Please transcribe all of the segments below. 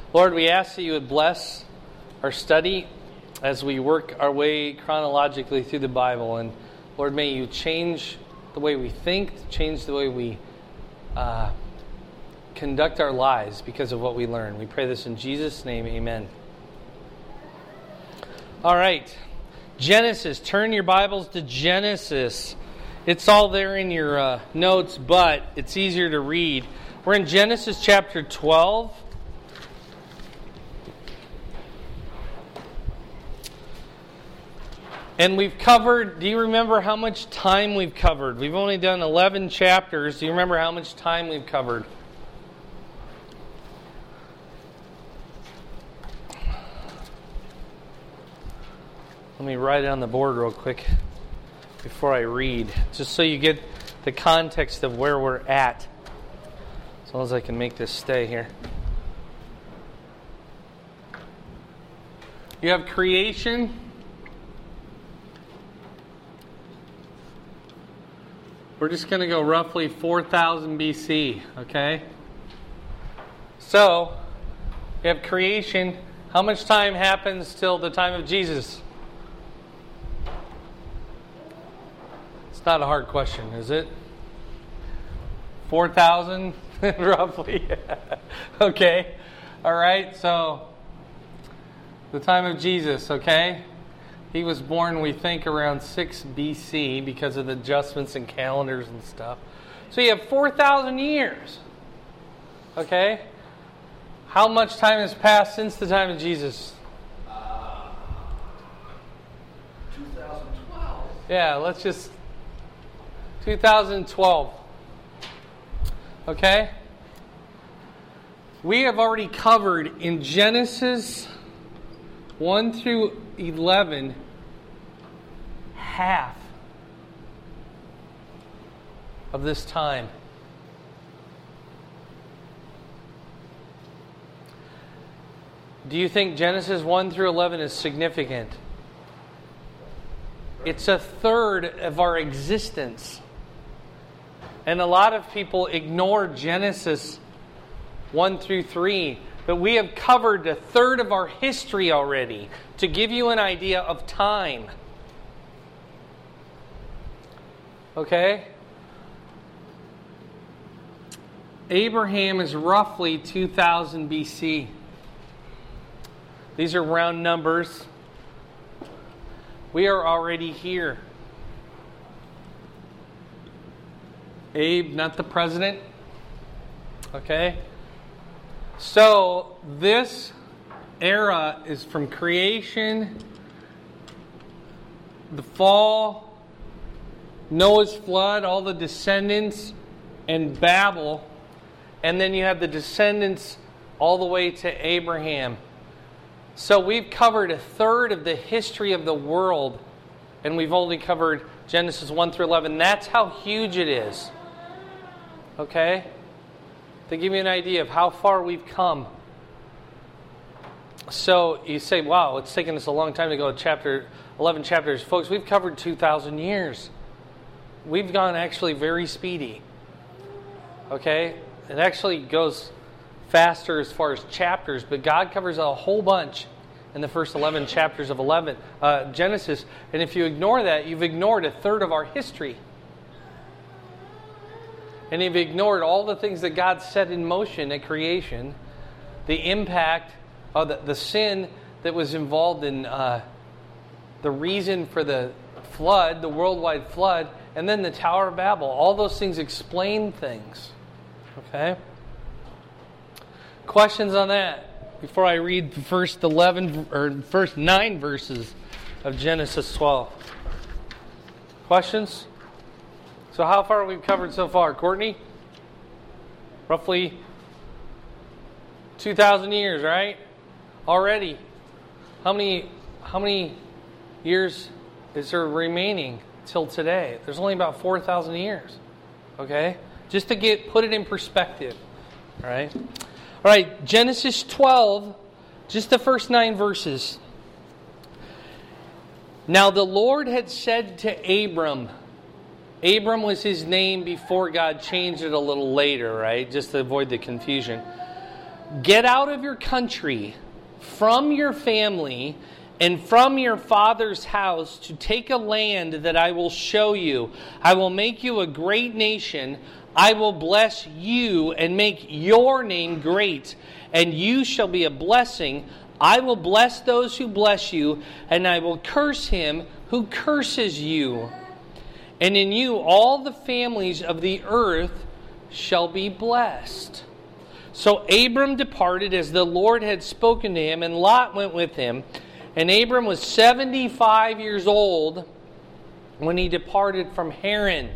Lord, we ask that you would bless our study as we work our way chronologically through the Bible. And Lord, may you change the way we think, change the way we conduct our lives because of what we learn. We pray this in Jesus' name, amen. All right, Genesis. Turn your Bibles to Genesis. It's all there in your notes, but it's easier to read. We're in Genesis chapter 12. And we've covered, do you remember how much time we've covered? We've only done 11 chapters. Do you remember how much time we've covered? Let me write it on the board real quick before I read, just so you get the context of where we're at. As long as I can make this stay here. You have creation. We're just going to go roughly 4,000 BC, okay? So, we have creation. How much time happens till the time of Jesus? It's not a hard question, is it? 4,000, roughly? Okay. All right, so the time of Jesus, okay? He was born, we think, around 6 BC because of the adjustments in calendars and stuff. So you have 4,000 years. Okay? How much time has passed since the time of Jesus? 2012. Yeah, let's just... 2012. Okay? We have already covered in Genesis 1 through 11, half of this time. Do you think Genesis 1 through 11 is significant? It's a third of our existence. And a lot of people ignore Genesis 1 through 3. But we have covered a third of our history already to give you an idea of time. Okay? Abraham is roughly 2000 BC. These are round numbers. We are already here. Abe, not the president. Okay? So, this era is from creation, the fall, Noah's flood, all the descendants, and Babel. And then you have the descendants all the way to Abraham. So we've covered a third of the history of the world, and we've only covered Genesis 1 through 11. That's how huge it is. Okay? To give you an idea of how far we've come. So you say, wow, it's taken us a long time to go to 11 chapters. Folks, we've covered 2,000 years. We've gone actually very speedy. Okay? It actually goes faster as far as chapters, but God covers a whole bunch in the first 11 chapters of Genesis. And if you ignore that, you've ignored a third of our history. And you've ignored all the things that God set in motion at creation, the impact of the sin that was involved in the reason for the flood, the worldwide flood, and then the Tower of Babel. All those things explain things. Okay? Questions on that before I read the first 9 verses of Genesis 12? Questions? So how far have we covered so far? Courtney? Roughly 2,000 years, right? Already. How many years is there remaining till today? There's only about 4,000 years. Okay? Just to put it in perspective. All right? All right, Genesis 12, just the first 9 verses. Now the Lord had said to Abram was his name before God changed it a little later, right? Just to avoid the confusion. Get out of your country, from your family, and from your father's house to take a land that I will show you. I will make you a great nation. I will bless you and make your name great, and you shall be a blessing. I will bless those who bless you, and I will curse him who curses you. And in you all the families of the earth shall be blessed. So Abram departed as the Lord had spoken to him, and Lot went with him. And Abram was 75 years old when he departed from Haran.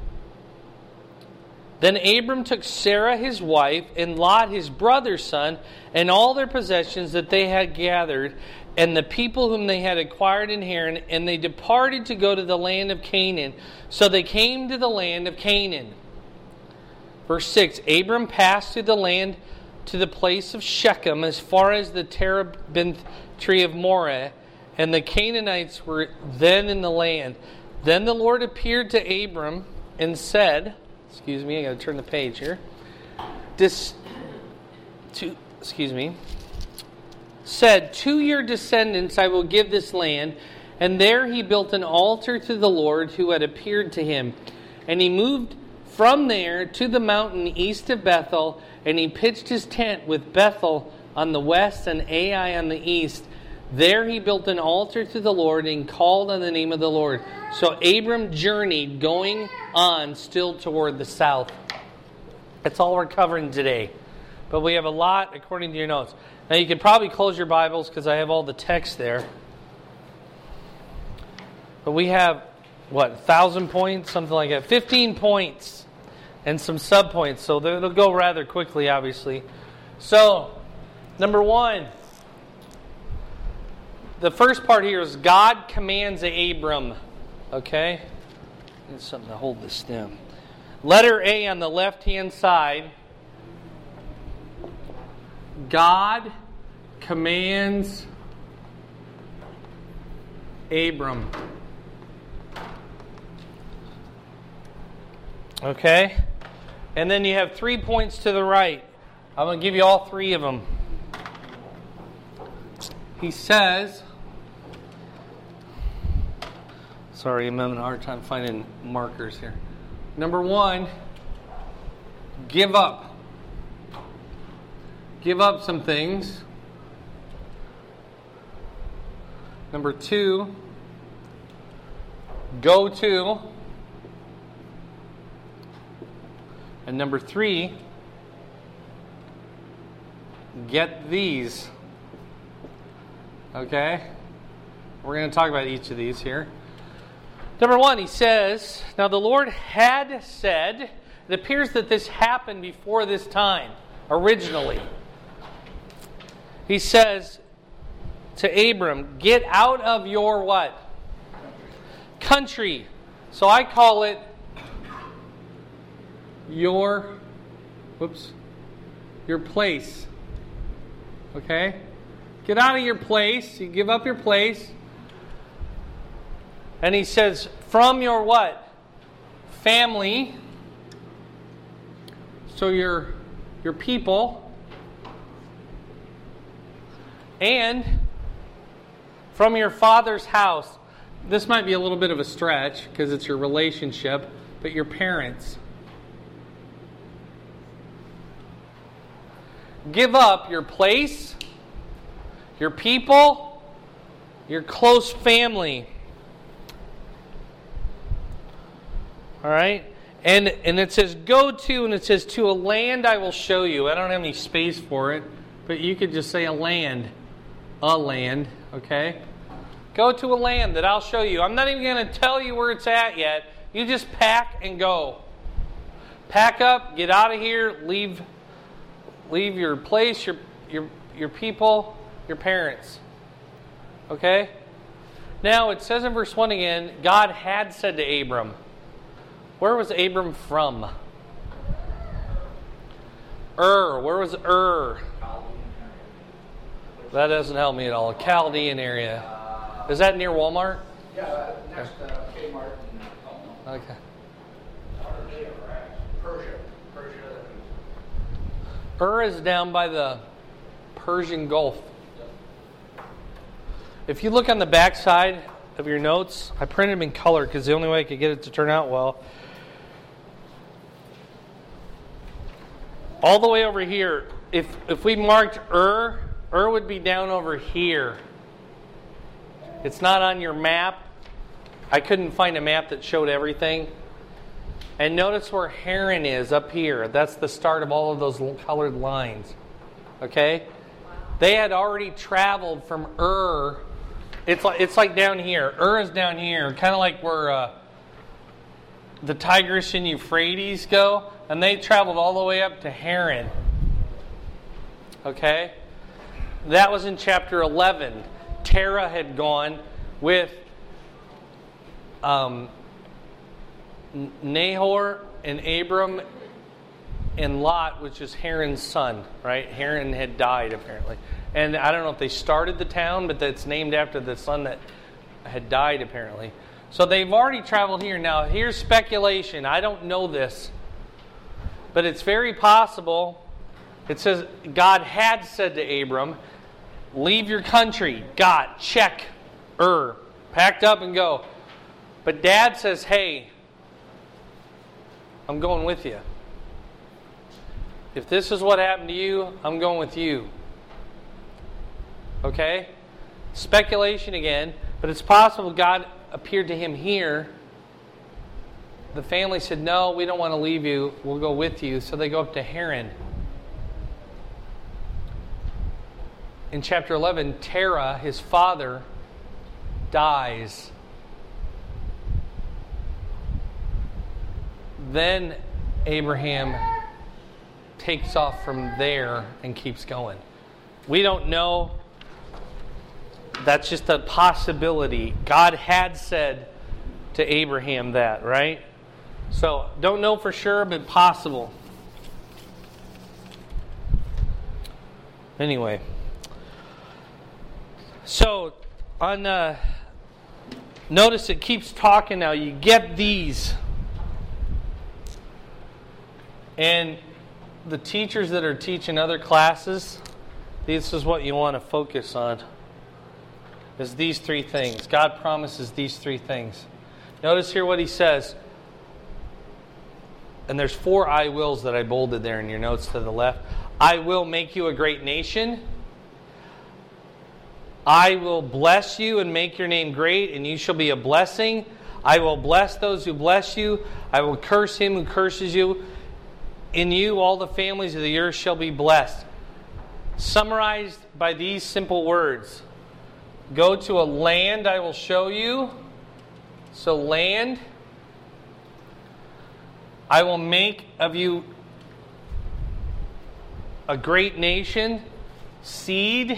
Then Abram took Sarah his wife, and Lot his brother's son, and all their possessions that they had gathered, and the people whom they had acquired in Haran, and they departed to go to the land of Canaan. So they came to the land of Canaan. Verse 6, Abram passed through the land to the place of Shechem, as far as the terebinth tree of Moreh, and the Canaanites were then in the land. Then the Lord appeared to Abram and said, I got to turn the page here. Said, to your descendants I will give this land. And there he built an altar to the Lord who had appeared to him. And he moved from there to the mountain east of Bethel, and he pitched his tent with Bethel on the west and Ai on the east. There he built an altar to the Lord and called on the name of the Lord. So Abram journeyed, going on still toward the south. That's all we're covering today. But we have a lot according to your notes. Now you could probably close your Bibles because I have all the text there. But we have, 1,000 points? Something like that. 15 points and some subpoints. So it'll go rather quickly, obviously. So, number 1. The first part here is God commands Abram. Okay? Need something to hold this down. Letter A on the left-hand side. God commands Abram. Okay? And then you have 3 points to the right. I'm going to give you all 3 of them. He says, sorry, I'm having a hard time finding markers here. Number 1, give up. Give up some things. Number 2, go to. And number 3, get these. Okay? We're going to talk about each of these here. Number 1, he says, now the Lord had said, it appears that this happened before this time, originally. He says to Abram, get out of your what? Country. So I call it your place. Okay? Get out of your place. You give up your place. And he says, from your what? Family. So your people. And from your father's house. This might be a little bit of a stretch because it's your relationship, but your parents. Give up your place, your people, your close family. All right? And it says, go to, and it says, to a land I will show you. I don't have any space for it, but you could just say a land. A land, okay? Go to a land that I'll show you. I'm not even going to tell you where it's at yet. You just pack and go. Pack up, get out of here, leave your place, your people, your parents. Okay? Now, it says in verse 1 again, God had said to Abram. Where was Abram from? Where was Ur? That doesn't help me at all. Chaldean area. Is that near Walmart? Yeah, next to Kmart. Okay. Persia. Ur is down by the Persian Gulf. If you look on the back side of your notes, I printed them in color because the only way I could get it to turn out well. All the way over here, if we marked Ur would be down over here. It's not on your map. I couldn't find a map that showed everything. And notice where Haran is up here. That's the start of all of those colored lines. Okay? They had already traveled from Ur. It's like down here. Ur is down here, kind of like where the Tigris and Euphrates go. And they traveled all the way up to Haran. Okay? That was in chapter 11. Terah had gone with Nahor and Abram and Lot, which is Haran's son, right? Haran had died, apparently. And I don't know if they started the town, but it's named after the son that had died, apparently. So they've already traveled here. Now, here's speculation. I don't know this, but it's very possible. It says God had said to Abram, leave your country. God, check. Packed up and go. But Dad says, hey, I'm going with you. If this is what happened to you, I'm going with you. Okay? Speculation again, but it's possible God appeared to him here. The family said, no, we don't want to leave you. We'll go with you. So they go up to Haran. In chapter 11, Terah, his father, dies. Then Abraham takes off from there and keeps going. We don't know. That's just a possibility. God had said to Abraham that, right? So, don't know for sure, but possible. Anyway. So, notice it keeps talking now. You get these. And the teachers that are teaching other classes, this is what you want to focus on. Is these three things. God promises these three things. Notice here what he says. And there's 4 I wills that I bolded there in your notes to the left. I will make you a great nation. I will bless you and make your name great, and you shall be a blessing. I will bless those who bless you. I will curse him who curses you. In you all the families of the earth shall be blessed. Summarized by these simple words. Go to a land I will show you. So land. I will make of you a great nation. Seed.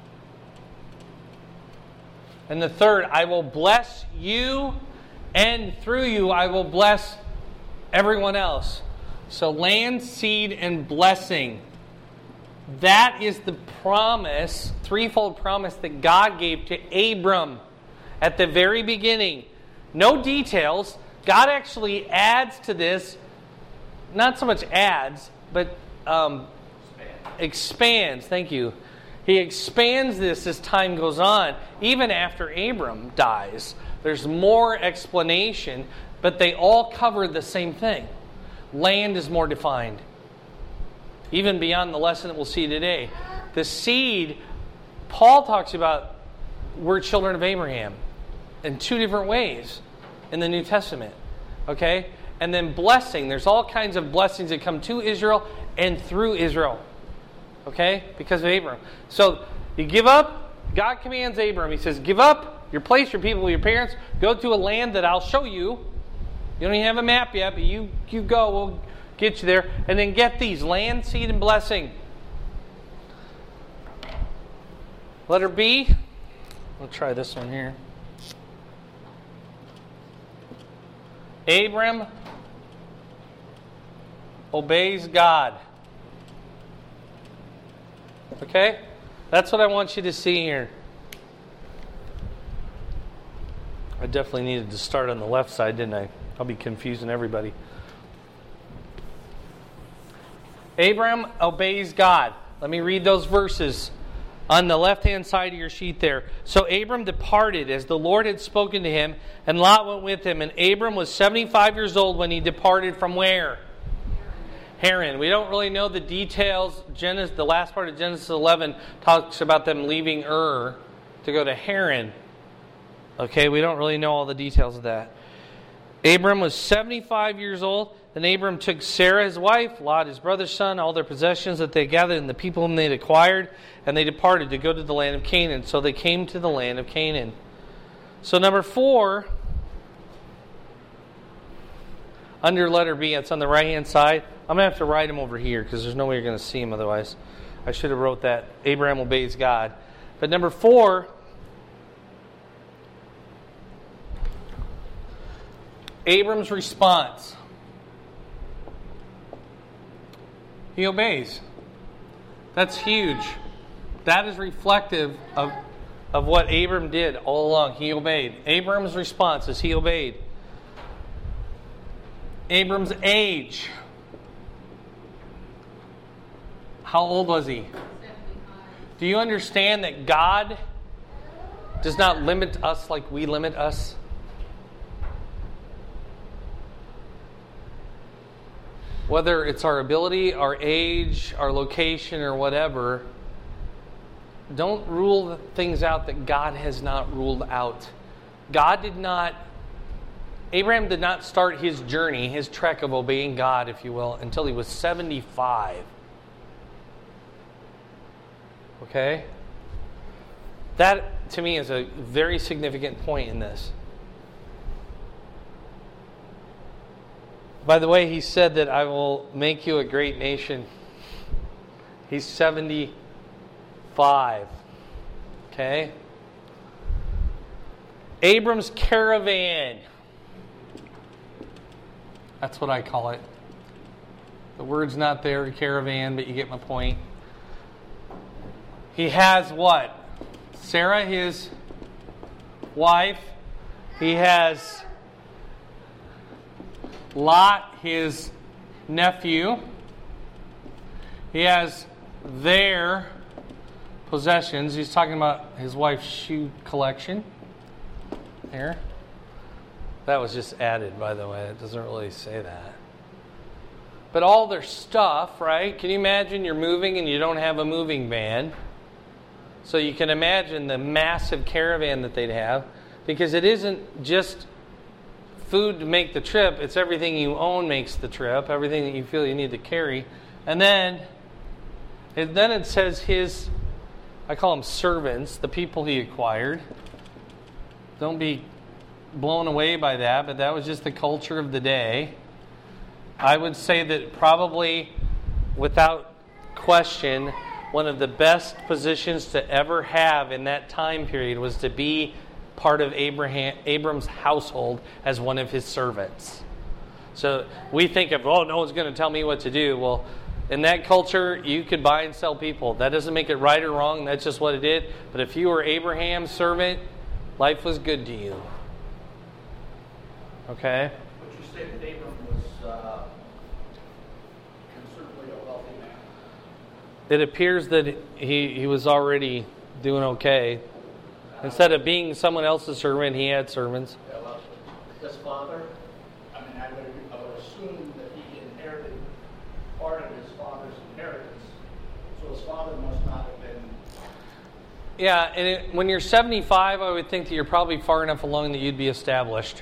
And the third, I will bless you, and through you I will bless everyone else. So land, seed, and blessing. That is the promise, threefold promise that God gave to Abram at the very beginning. No details. God actually adds to this, not so much adds, but expands. Thank you. He expands this as time goes on, even after Abram dies. There's more explanation, but they all cover the same thing. Land is more defined, even beyond the lesson that we'll see today. The seed, Paul talks about, we're children of Abraham in 2 different ways in the New Testament. Okay? And then blessing. There's all kinds of blessings that come to Israel and through Israel. Okay? Because of Abram. So, you give up. God commands Abram. He says, give up your place, your people, your parents. Go to a land that I'll show you. You don't even have a map yet, but you go. We'll get you there. And then get these. Land, seed, and blessing. Letter B. We'll try this one here. Abram obeys God. Okay? That's what I want you to see here. I definitely needed to start on the left side, didn't I? I'll be confusing everybody. Abram obeys God. Let me read those verses on the left-hand side of your sheet there. So Abram departed as the Lord had spoken to him, and Lot went with him. And Abram was 75 years old when he departed from where? Haran. We don't really know the details. The last part of Genesis 11 talks about them leaving Ur to go to Haran. Okay, we don't really know all the details of that. Abram was 75 years old. Then Abram took Sarah his wife, Lot his brother's son, all their possessions that they gathered, and the people whom they had acquired, and they departed to go to the land of Canaan. So they came to the land of Canaan. So number 4, under letter B, it's on the right-hand side. I'm going to have to write them over here because there's no way you're going to see them otherwise. I should have wrote that. Abraham obeys God. But number 4, Abram's response. He obeys. That's huge. That is reflective of what Abram did all along. He obeyed. Abram's response is he obeyed. Abram's age. How old was he? 75. Do you understand that God does not limit us like we limit us? Whether it's our ability, our age, our location, or whatever, don't rule things out that God has not ruled out. Abraham did not start his journey, his trek of obeying God, if you will, until he was 75. Okay? That, to me, is a very significant point in this. By the way, he said that I will make you a great nation. He's 75. Okay? Abram's caravan. That's what I call it. The word's not there, caravan, but you get my point. He has what? Sarah, his wife. He has Lot, his nephew. He has their possessions. He's talking about his wife's shoe collection. Here. That was just added, by the way. It doesn't really say that. But all their stuff, right? Can you imagine you're moving and you don't have a moving van? So you can imagine the massive caravan that they'd have, because it isn't just food to make the trip, it's everything you own makes the trip, everything that you feel you need to carry. And then it says his, I call them servants, the people he acquired. Don't be blown away by that, but that was just the culture of the day. I would say that probably, without question, one of the best positions to ever have in that time period was to be part of Abram's household as one of his servants. So we think of, no one's going to tell me what to do. Well, in that culture, you could buy and sell people. That doesn't make it right or wrong. That's just what it did. But if you were Abraham's servant, life was good to you. Okay? Would you say that Abram was considerably a wealthy man? It appears that he was already doing okay. Instead of being someone else's servant, he had servants. Yeah, well, his father, I would assume that he inherited part of his father's inheritance. So his father must not have been. Yeah, and when you're 75, I would think that you're probably far enough along that you'd be established.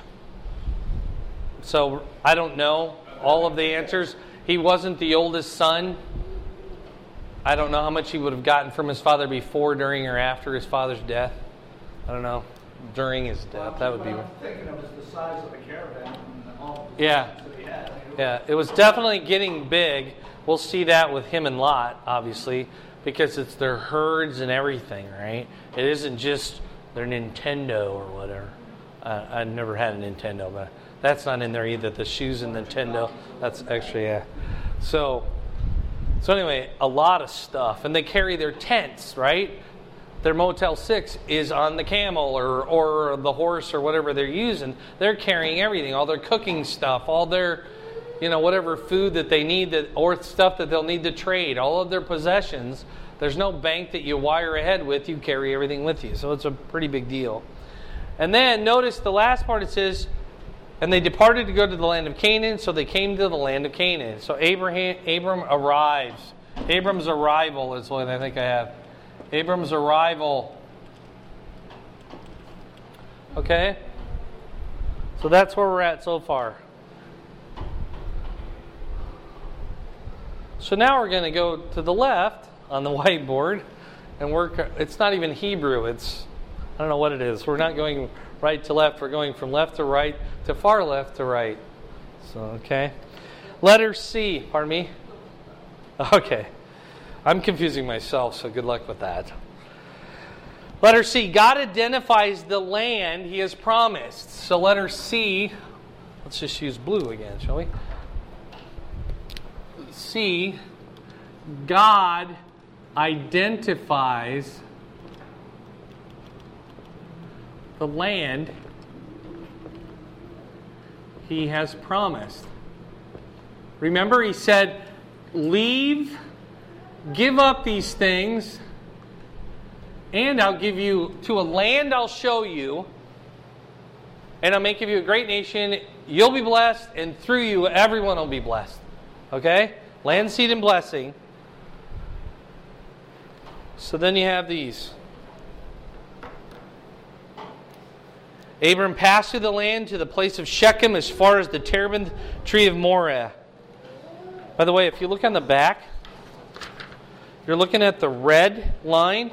So I don't know all of the answers. He wasn't the oldest son. I don't know how much he would have gotten from his father before, during, or after his father's death. I don't know. During his death, that would be. What I'm thinking of is the size of the caravan and all the Yeah. that he had. Yeah, it was definitely getting big. We'll see that with him and Lot, obviously, because it's their herds and everything, right? It isn't just their Nintendo or whatever. I've never had a Nintendo, but that's not in there either. The shoes and Nintendo, that's extra, yeah. So anyway, a lot of stuff. And they carry their tents, right? Their Motel 6 is on the camel or the horse or whatever they're using. They're carrying everything, all their cooking stuff, all their whatever food that they need or stuff that they'll need to trade, all of their possessions. There's no bank that you wire ahead with. You carry everything with you. So it's a pretty big deal. And then notice the last part, it says, and they departed to go to the land of Canaan, so they came to the land of Canaan. So Abram arrives. Abram's arrival is what I think I have. Abram's arrival. Okay? So that's where we're at so far. So now we're going to go to the left on the whiteboard and work. It's not even Hebrew. I don't know what it is. We're not going right to left. We're going from left to right to far left to right. So, okay. Letter C. Pardon me? Okay. I'm confusing myself, so good luck with that. Letter C. God identifies the land He has promised. So letter C. Let's just use blue again, shall we? C. God identifies the land He has promised. Remember, He said, leave, give up these things, and I'll give you to a land I'll show you, and I'll make of you a great nation. You'll be blessed, and through you, everyone will be blessed. Okay? Land, seed, and blessing. So then you have these. Abram passed through the land to the place of Shechem as far as the terebinth tree of Moreh. By the way, if you look on the back, you're looking at the red line.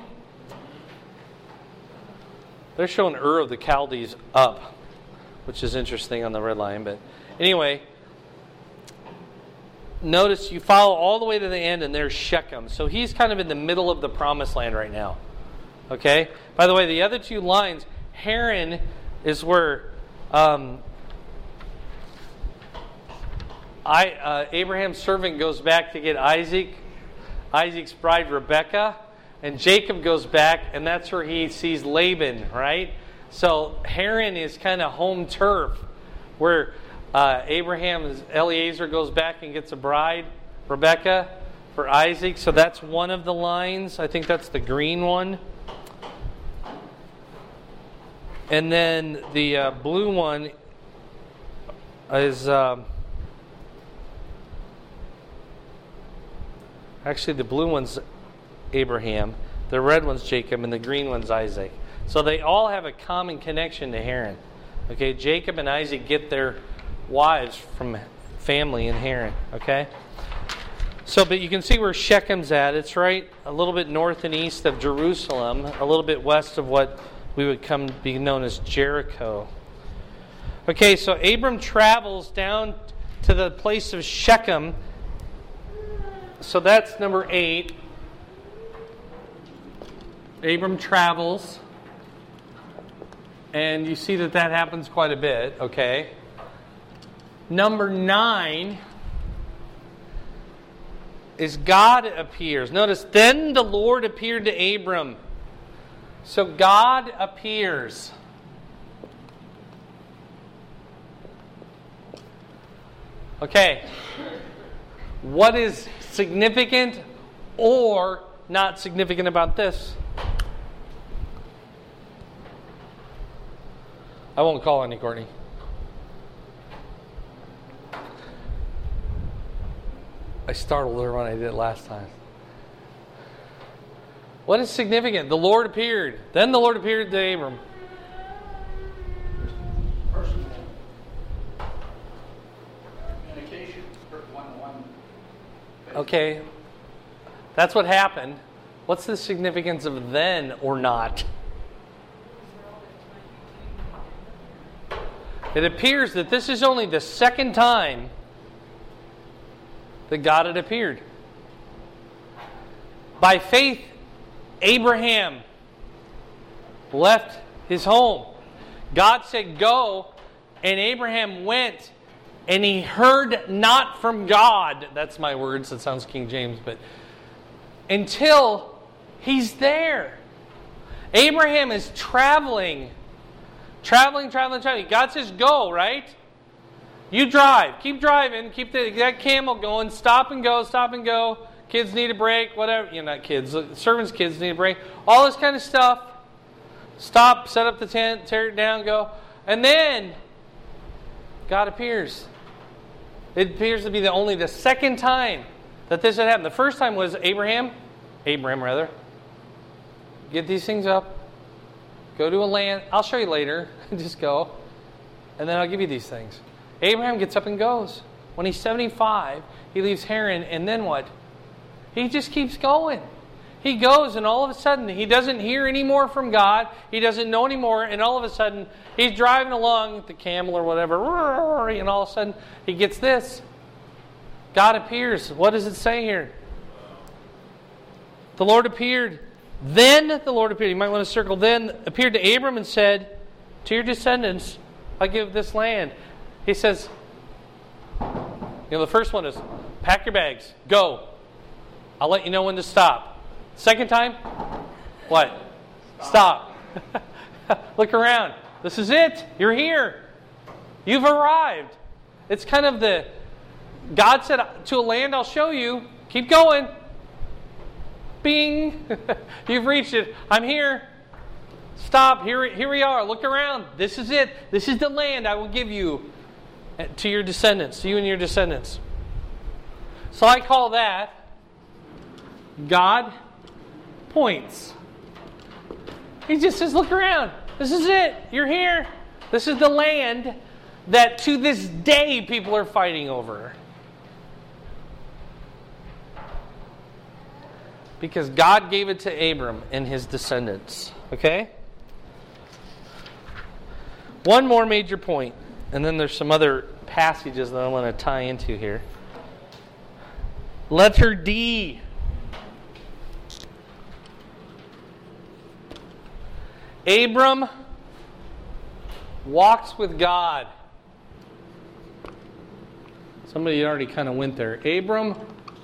They're showing Ur of the Chaldees up, which is interesting on the red line. But anyway, notice you follow all the way to the end, and there's Shechem. So he's kind of in the middle of the promised land right now. Okay? By the way, the other two lines, Haran is where Abraham's servant goes back to get Isaac's bride Rebekah, and Jacob goes back, and that's where he sees Laban, right? So Haran is kind of home turf, where Eliezer goes back and gets a bride, Rebekah, for Isaac. So that's one of the lines. I think that's the green one. And then the blue one is... actually, the blue one's Abraham, the red one's Jacob, and the green one's Isaac. So they all have a common connection to Haran. Okay, Jacob and Isaac get their wives from family in Haran. Okay? So, but you can see where Shechem's at. It's right a little bit north and east of Jerusalem, a little bit west of what we would come be known as Jericho. Okay, so Abram travels down to the place of Shechem. So that's number 8. Abram travels. And you see that happens quite a bit, okay? Number 9 is God appears. Notice, then the Lord appeared to Abram. So God appears. Okay. What is significant or not significant about this? I won't call any, Courtney. I startled her when I did it last time. What is significant? The Lord appeared. Then the Lord appeared to Abram. Personal communication, one-on-one. Okay. That's what happened. What's the significance of then or not? It appears that this is only the second time that God had appeared. By faith, Abraham left his home. God said, go, and Abraham went, and he heard not from God. That's my words, that sounds King James, but until he's there. Abraham is traveling. God says, go, right? You drive. Keep driving. Keep that camel going. Stop and go. Stop and go. Kids need a break. Whatever. Not kids. Servants' kids need a break. All this kind of stuff. Stop. Set up the tent. Tear it down. Go. And then God appears. It appears to be only the second time that this had happened. The first time was Abraham. Get these things up. Go to a land. I'll show you later. Just go. And then I'll give you these things. Abraham gets up and goes. When he's 75, he leaves Haran, and then what? He just keeps going. He goes, and all of a sudden, he doesn't hear any more from God. He doesn't know anymore, and all of a sudden, he's driving along with the camel or whatever, and all of a sudden, he gets this. God appears. What does it say here? The Lord appeared. Then the Lord appeared. You might want to circle. Then appeared to Abram and said, to your descendants, I give this land. He says, the first one is, pack your bags, go. I'll let you know when to stop. Second time, what? Stop. Look around. This is it. You're here. You've arrived. It's kind of God said, to a land I'll show you. Keep going. Bing. You've reached it. I'm here. Stop. Here we are. Look around. This is it. This is the land I will give you to your descendants, to you and your descendants. So I call that God points. He just says, look around. This is it. You're here. This is the land that to this day people are fighting over. Because God gave it to Abram and his descendants. Okay? One more major point, and then there's some other passages that I want to tie into here. Letter D. Abram walks with God. Somebody already kind of went there. Abram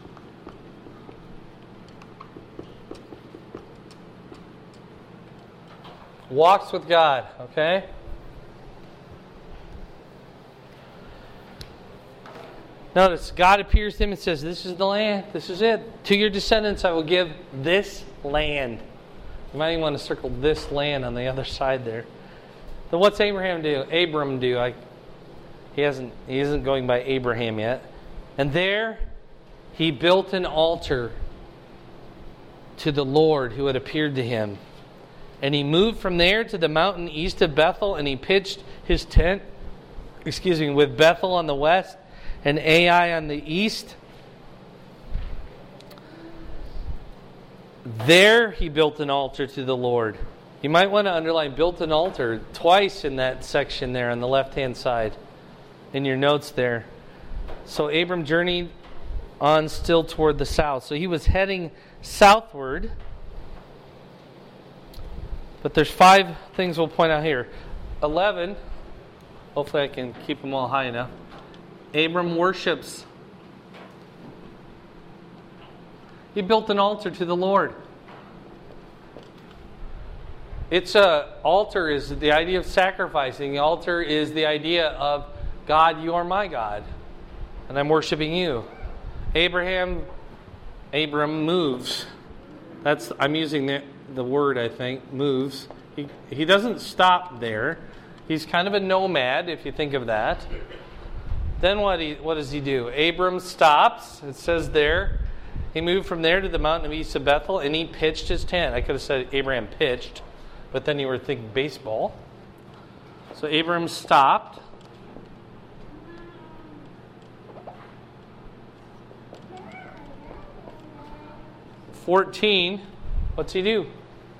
walks with God, okay? Notice, God appears to him and says, this is the land, this is it. To your descendants I will give this land. You might even want to circle this land on the other side there. Then what's Abram do? He isn't going by Abraham yet. And there he built an altar to the Lord who had appeared to him. And he moved from there to the mountain east of Bethel, and he pitched his tent, with Bethel on the west and Ai on the east. There he built an altar to the Lord. You might want to underline built an altar twice in that section there on the left-hand side in your notes there. So Abram journeyed on still toward the south. So he was heading southward. But there's 5 things we'll point out here. 11, hopefully I can keep them all high enough. Abram worships. He built an altar to the Lord. Altar is the idea of sacrificing. The altar is the idea of, God, you are my God, and I'm worshiping you. Abram moves. I'm using the word, I think, moves. He doesn't stop there. He's kind of a nomad, if you think of that. Then what does he do? Abram stops. It says there, he moved from there to the mountain of east of Bethel, and he pitched his tent. I could have said Abraham pitched, but then you were thinking baseball. So Abram stopped. (14). What's he do?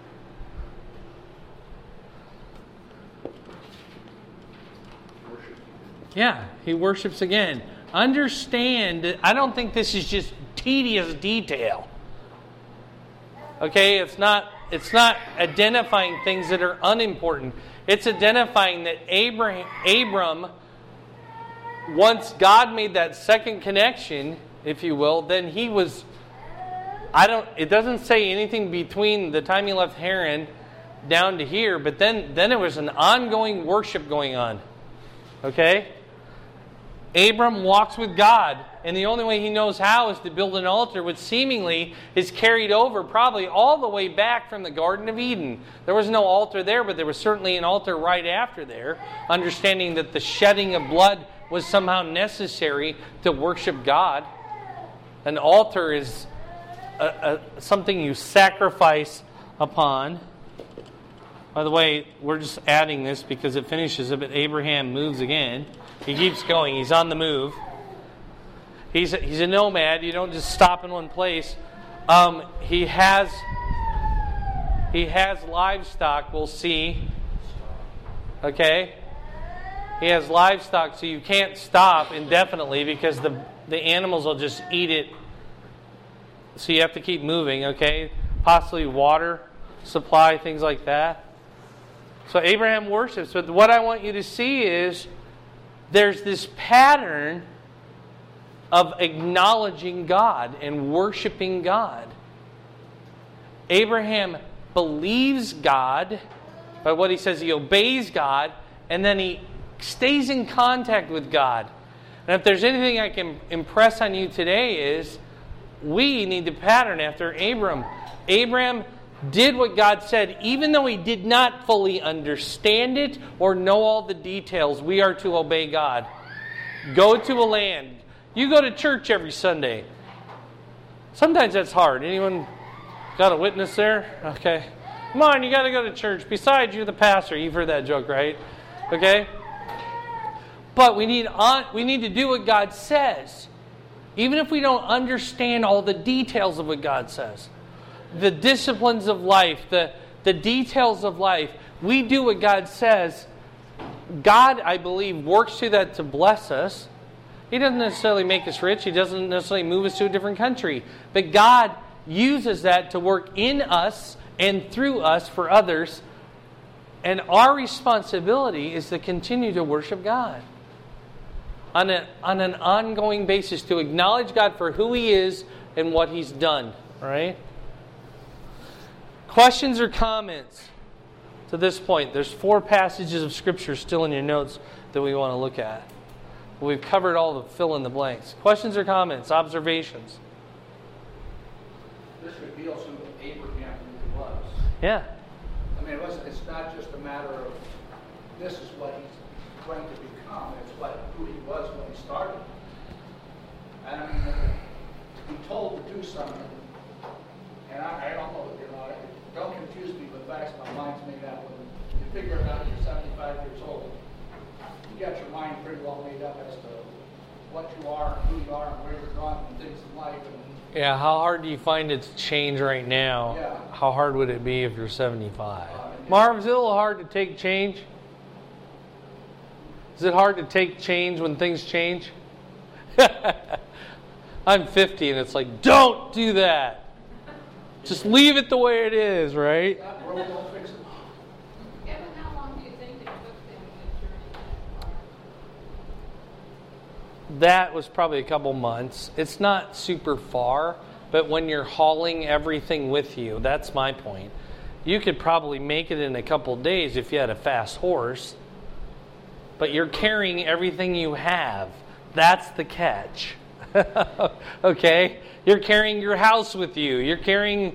Yeah, he worships again. Understand, I don't think this is just tedious detail. Okay, it's not identifying things that are unimportant. It's identifying that Abram, once God made that second connection, if you will, then he was, it doesn't say anything between the time he left Haran down to here, but then there was an ongoing worship going on. Okay? Abram walks with God, and the only way he knows how is to build an altar, which seemingly is carried over probably all the way back from the Garden of Eden. There was no altar there, but there was certainly an altar right after there, understanding that the shedding of blood was somehow necessary to worship God. An altar is something you sacrifice upon. By the way, we're just adding this because it finishes it, but Abraham moves again. He keeps going. He's on the move. He's a nomad. You don't just stop in one place. He has livestock, we'll see. Okay? He has livestock, so you can't stop indefinitely because the animals will just eat it. So you have to keep moving, okay? Possibly water supply, things like that. So Abraham worships. But what I want you to see is there's this pattern of acknowledging God and worshiping God. Abraham believes God by what he says. He obeys God, and then he stays in contact with God. And if there's anything I can impress on you today is we need to pattern after Abram. Abraham did what God said, even though he did not fully understand it or know all the details. We are to obey God. Go to a land. You go to church every Sunday. Sometimes that's hard. Anyone got a witness there? Okay. Come on, you got to go to church. Besides, you're the pastor. You've heard that joke, right? Okay? But we need to do what God says. Even if we don't understand all the details of what God says. The disciplines of life, the details of life. We do what God says. God, I believe, works through that to bless us. He doesn't necessarily make us rich. He doesn't necessarily move us to a different country. But God uses that to work in us and through us for others. And our responsibility is to continue to worship God on an ongoing basis, to acknowledge God for who He is and what He's done. All right? Questions or comments to this point? There's 4 passages of Scripture still in your notes that we want to look at. We've covered all the fill in the blanks. Questions or comments? Observations? This reveals who Abraham really was. Yeah. I mean, it's not just a matter of this is what he's going to become. It's who he was when he started. And I mean, to be told to do something, and I don't know, don't confuse me with facts. My mind's made up. When you figure out you're 75 years old, you got your mind pretty well made up as to what you are, and who you are, and where you're going, and things in life. Yeah, how hard do you find it to change right now? Yeah. How hard would it be if you're 75? Marv, is it a little hard to take change? Is it hard to take change when things change? I'm 50 and it's like, don't do that. Just leave it the way it is, right? Kevin, how long do you think it took them to get your That was probably a couple months. It's not super far, but when you're hauling everything with you, that's my point. You could probably make it in a couple days if you had a fast horse, but you're carrying everything you have. That's the catch. Okay? You're carrying your house with you. You're carrying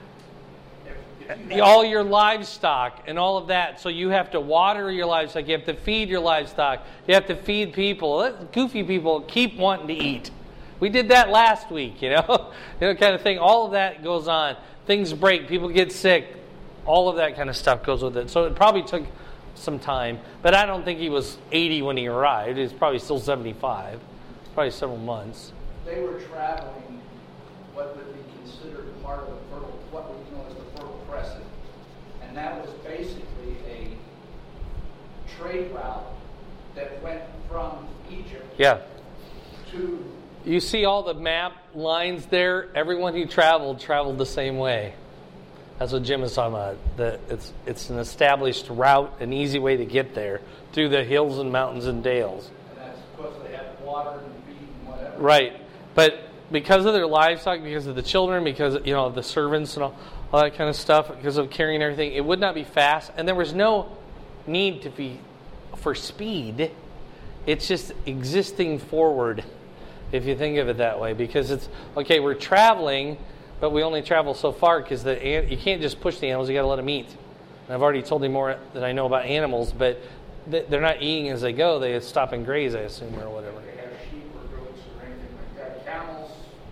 all your livestock and all of that. So you have to water your livestock. You have to feed your livestock. You have to feed people. Goofy people keep wanting to eat. We did that last week, kind of thing. All of that goes on. Things break. People get sick. All of that kind of stuff goes with it. So it probably took some time. But I don't think he was 80 when he arrived. He was probably still 75. Probably several months. They were traveling what would be considered part of what we know as the Fertile Crescent. And that was basically a trade route that went from Egypt to... You see all the map lines there? Everyone who traveled the same way. That's what Jim is talking about. It's an established route, an easy way to get there through the hills and mountains and dales. And that's because they had water and feed and whatever. Right. But because of their livestock, because of the children, because of the servants and all that kind of stuff, because of carrying everything, it would not be fast. And there was no need for speed. It's just existing forward, if you think of it that way. Because it's, okay, we're traveling, but we only travel so far because you can't just push the animals, you got to let them eat. And I've already told you more than I know about animals, but they're not eating as they go. They stop and graze, I assume, or whatever. They have sheep or goats or anything like that. Camels,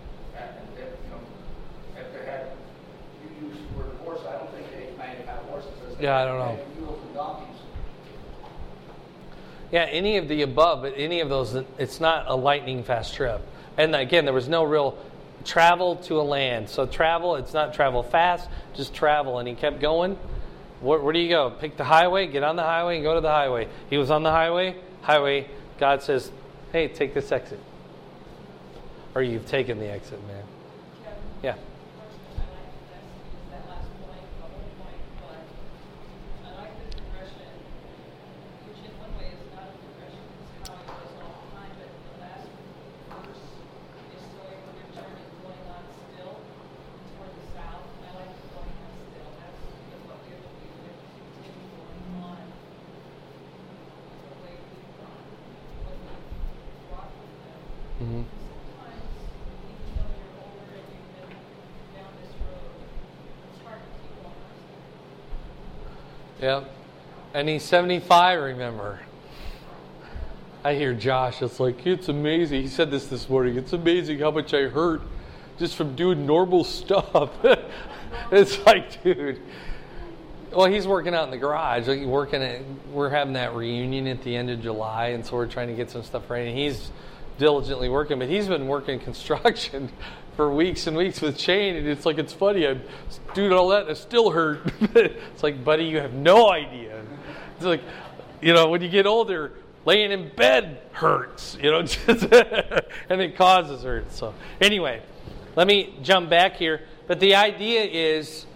if they had, you use the word horse, I don't think they may have horses. Yeah, I don't know. Mules and donkeys. Yeah, any of the above, but any of those, it's not a lightning fast trip. And again, there was no real travel to a land. So travel, it's not travel fast, just travel. And he kept going. Where do you go? Pick the highway, get on the highway, and go to the highway. He was on the highway. God says, hey, take this exit. Or you've taken the exit, man. Yeah. That last point, the whole point, but I like the progression, which in one way is not a progression, it's how it goes all the time, but the last verse is so Abraham turned and going on still toward the south. I like the going on still. That's what we have to do. We have to continue going on the way we've gone, what we've brought with them. Mm-hmm. Sometimes, even though you're older and you've been down this road, it's hard to keep going on. Yep. And he's 75, remember. I hear Josh, it's like, it's amazing. He said this morning. It's amazing how much I hurt just from doing normal stuff. It's like, dude. Well, he's working out in the garage. Like we're having that reunion at the end of July, and so we're trying to get some stuff ready. And he's diligently working, but he's been working construction for weeks and weeks with chain, and it's like, it's funny, I'm doing all that and it still hurt. It's like, buddy, you have no idea. It's like, when you get older, laying in bed hurts, and it causes hurt. So anyway, let me jump back here. But the idea is,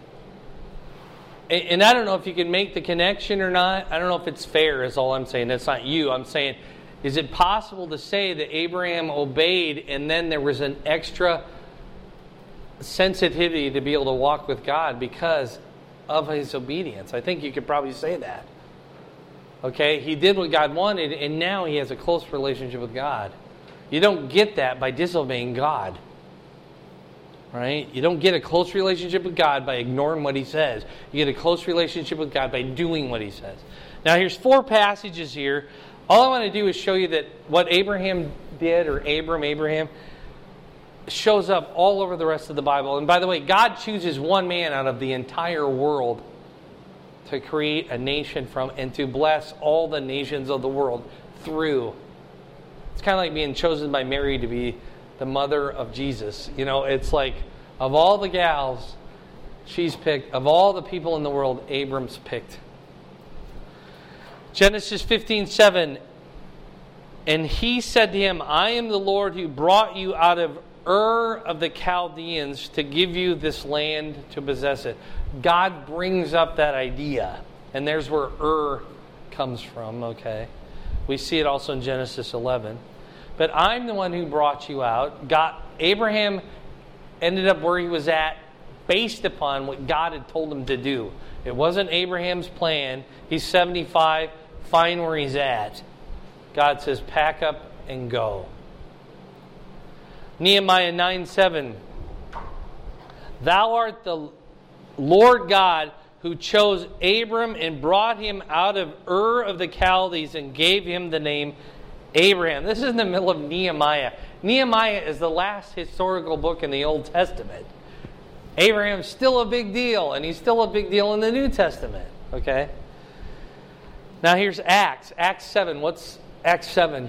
and I don't know if you can make the connection or not. I don't know if it's fair is all I'm saying. That's not you. I'm saying, is it possible to say that Abraham obeyed and then there was an extra sensitivity to be able to walk with God because of his obedience? I think you could probably say that. Okay, he did what God wanted, and now he has a close relationship with God. You don't get that by disobeying God. Right? You don't get a close relationship with God by ignoring what he says. You get a close relationship with God by doing what he says. Now here's 4 passages here. All I want to do is show you that what Abraham did, or Abraham, shows up all over the rest of the Bible. And by the way, God chooses one man out of the entire world to create a nation from and to bless all the nations of the world through. It's kind of like being chosen by Mary to be the mother of Jesus. It's like, of all the gals she's picked, of all the people in the world, Abram's picked. Genesis 15:7, and he said to him, I am the Lord who brought you out of Ur of the Chaldeans to give you this land to possess it. God brings up that idea, and there's where Ur comes from, okay? We see it also in Genesis 11. But I'm the one who brought you out. Abraham ended up where he was at based upon what God had told him to do. It wasn't Abraham's plan. He's 75, fine where he's at. God says, pack up and go. Nehemiah 9:7. Thou art the Lord God who chose Abram and brought him out of Ur of the Chaldees and gave him the name Abraham. This is in the middle of Nehemiah. Nehemiah is the last historical book in the Old Testament. Abraham's still a big deal, and he's still a big deal in the New Testament. Okay? Now here's Acts. Acts 7. What's Acts 7?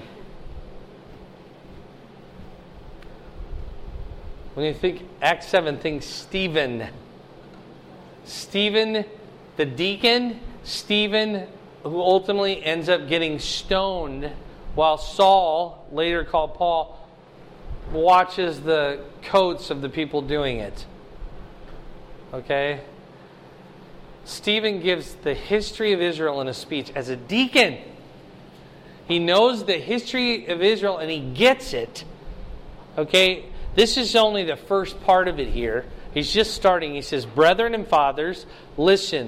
When you think Acts 7, think Stephen. Stephen, the deacon. Stephen, who ultimately ends up getting stoned, while Saul, later called Paul, watches the coats of the people doing it. Okay? Stephen gives the history of Israel in a speech as a deacon. He knows the history of Israel and he gets it. Okay? This is only the first part of it here. He's just starting. He says, Brethren and fathers, listen.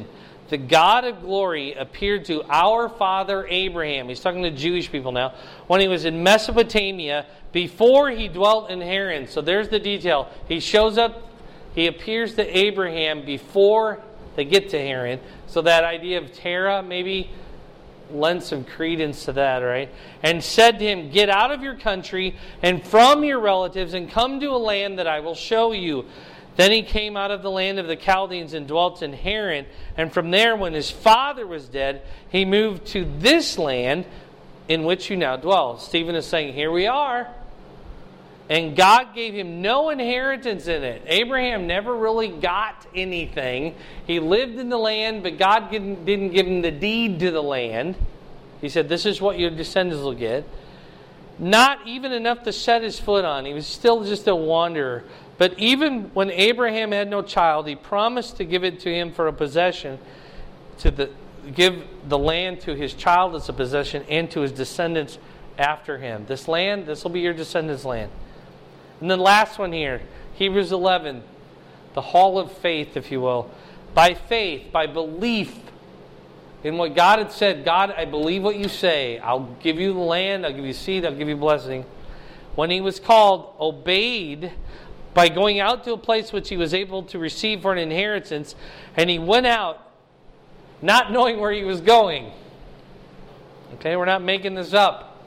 the God of glory appeared to our father Abraham. He's talking to Jewish people now. When he was in Mesopotamia, before he dwelt in Haran. So there's the detail. He shows up, he appears to Abraham before they get to Haran. So that idea of Terah maybe lends some credence to that, right? And said to him, get out of your country and from your relatives and come to a land that I will show you. Then he came out of the land of the Chaldeans and dwelt in Haran. And from there, when his father was dead, he moved to this land in which you now dwell. Stephen is saying, here we are. And God gave him no inheritance in it. Abraham never really got anything. He lived in the land, but God didn't give him the deed to the land. He said, this is what your descendants will get. Not even enough to set his foot on. He was still just a wanderer. But even when Abraham had no child, he promised to give it to him for a possession, give the land to his child as a possession and to his descendants after him. This land, this will be your descendants' land. And then last one here, Hebrews 11, the hall of faith, if you will. By faith, by belief in what God had said, God, I believe what you say. I'll give you the land, I'll give you seed, I'll give you blessing. When he was called, obeyed by going out to a place which he was able to receive for an inheritance, and he went out not knowing where he was going. Okay, we're not making this up.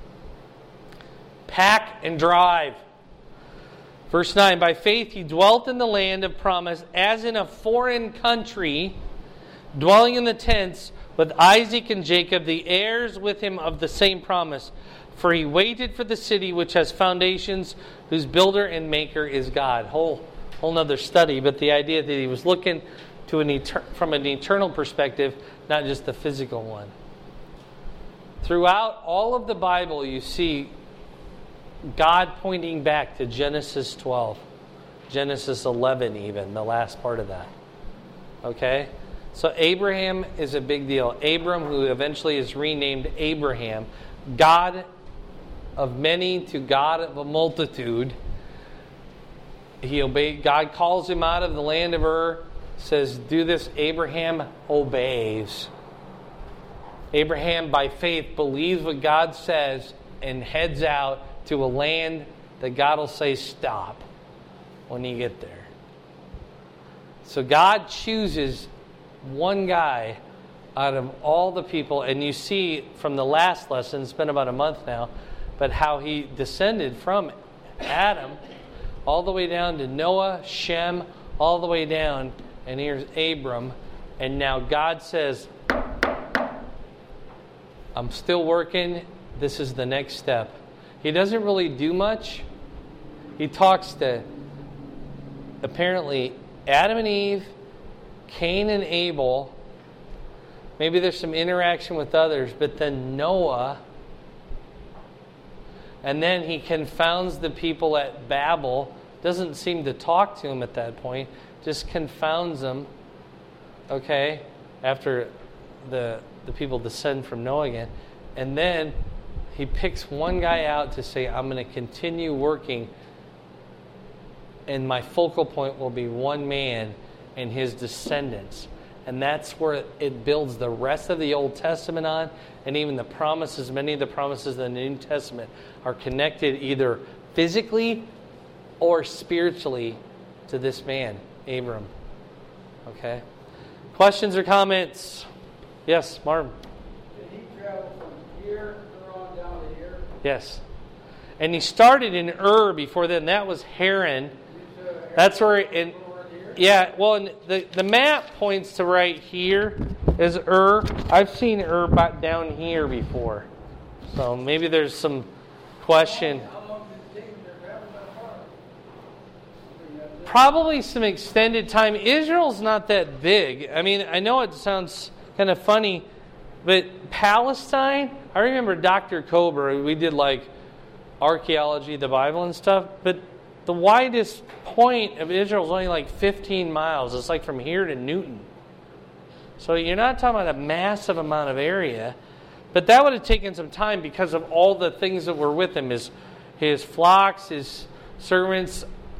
Pack and drive. Verse 9, by faith he dwelt in the land of promise as in a foreign country, dwelling in the tents with Isaac and Jacob, the heirs with him of the same promise. For he waited for the city which has foundations, whose builder and maker is God. Whole nother study, but the idea that he was looking to from an eternal perspective, not just the physical one. Throughout all of the Bible, you see God pointing back to Genesis 12, Genesis 11 even, the last part of that. Okay? So Abraham is a big deal. Abram, who eventually is renamed Abraham, God of many to God of a multitude. He obeyed. God calls him out of the land of Ur, says, do this. Abraham obeys. Abraham, by faith, believes what God says and heads out to a land that God will say stop when you get there. So God chooses one guy out of all the people, and you see from the last lesson, it's been about a month now, but how he descended from Adam all the way down to Noah, Shem, all the way down, and here's Abram, and now God says, I'm still working, this is the next step. He doesn't really do much. He talks to, apparently, Adam and Eve, Cain and Abel. Maybe there's some interaction with others, but then Noah. And then he confounds the people at Babel. Doesn't seem to talk to them at that point. Just confounds them. Okay? After the people descend from Noah again. And then he picks one guy out to say, I'm going to continue working, and my focal point will be one man and his descendants. And that's where it builds the rest of the Old Testament on, and even the promises, many of the promises in the New Testament are connected either physically or spiritually to this man, Abram. Okay? Questions or comments? Yes, Martin. Did he travel from here on down to here? Yes. And he started in Ur before then. That was Haran. That's where... Yeah, well, and the map points to right here is Ur. I've seen Ur back down here before. So maybe there's some question. How long did it take them to travel that far? Probably some extended time. Israel's not that big. I mean, I know it sounds kind of funny, but Palestine, I remember Dr. Kober, we did like archaeology, the Bible and stuff, but the widest point of Israel is only like 15 miles. It's like from here to Newton. So you're not talking about a massive amount of area. But that would have taken some time because of all the things that were with him. His flocks, his servants,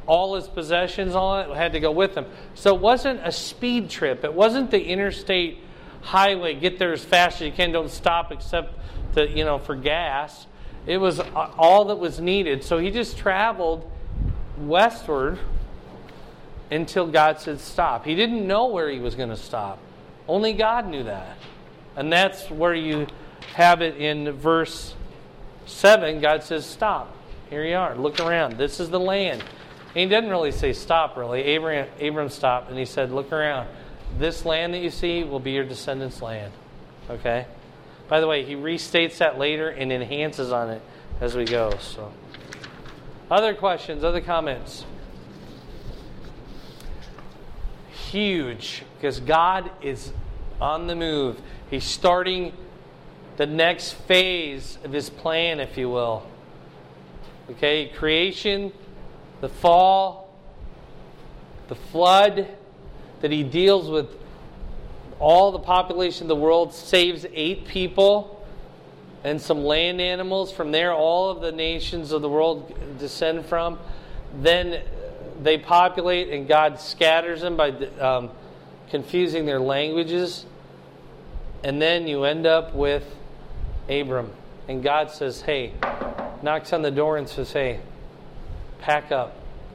all his possessions, all that had to go with him. So it wasn't a speed trip. It wasn't the interstate highway, get there as fast as you can, don't stop except for gas. It was all that was needed. So he just traveled westward until God said stop. He didn't know where he was going to stop. Only God knew that. And that's where you have it in verse 7. God says stop. Here you are. Look around. This is the land. And he didn't really say stop, really. Abram stopped and he said, look around. This land that you see will be your descendants' land. Okay? By the way, he restates that later and enhances on it as we go. So, other questions, other comments? Huge, because God is on the move. He's starting the next phase of his plan, if you will. Okay, creation, the fall, the flood, that he deals with all the population of the world, saves 8 people and some land animals. From there, all of the nations of the world descend from. Then they populate and God scatters them by confusing their languages. And then you end up with Abram. And God says, hey, knocks on the door and says, hey, pack up.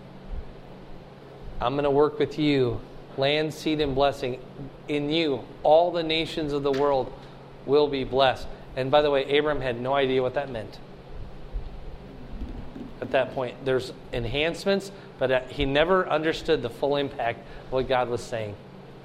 I'm going to work with you. Land, seed, and blessing. In you, all the nations of the world will be blessed. And by the way, Abram had no idea what that meant. At that point, there's enhancements, but he never understood the full impact of what God was saying.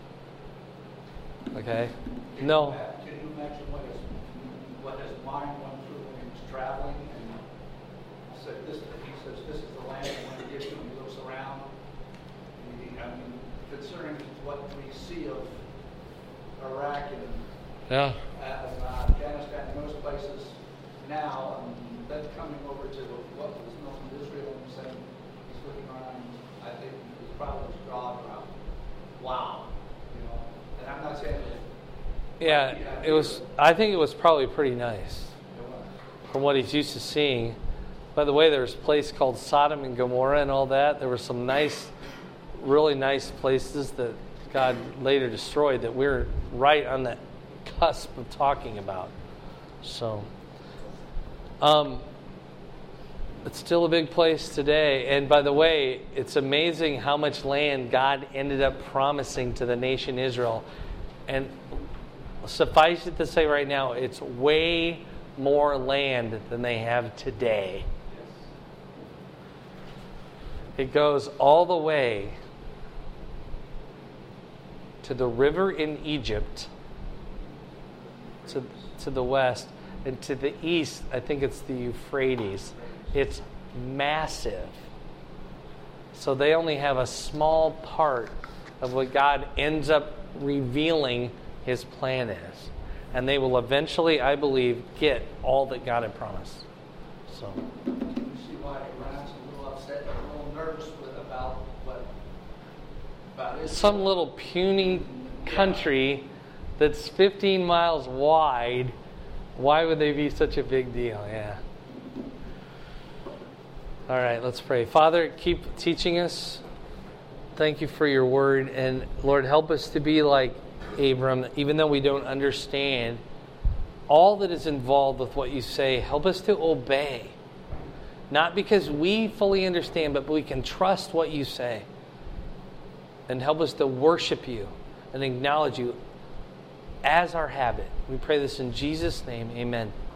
Okay? No. Can you imagine what his mind went through when he was traveling? And he says, this is the land I want to give you. And he looks around. Considering what we see of Iraq and Afghanistan and those places now, and then coming over to what was known as Israel and saying he's looking around, I think his probably his jaw dropped. Wow. And I'm not saying that. It was. I think it was probably pretty nice from what he's used to seeing. By the way, there was a place called Sodom and Gomorrah and all that. There were some really nice places that God later destroyed that we're right on the cusp of talking about. So, it's still a big place today. And by the way, it's amazing how much land God ended up promising to the nation Israel. And suffice it to say right now, it's way more land than they have today. It goes all the way to the river in Egypt, to the west, and to the east, I think it's the Euphrates. It's massive. So they only have a small part of what God ends up revealing his plan is. And they will eventually, I believe, get all that God had promised. So you see why Iran's a little upset, a little nervous about Israel. Some little puny country that's 15 miles wide, why would they be such a big deal? Yeah. All right, let's pray. Father, keep teaching us. Thank you for your word. And Lord, help us to be like Abram, even though we don't understand all that is involved with what you say. Help us to obey. Not because we fully understand, but we can trust what you say. And help us to worship you and acknowledge you as our habit. We pray this in Jesus' name. Amen.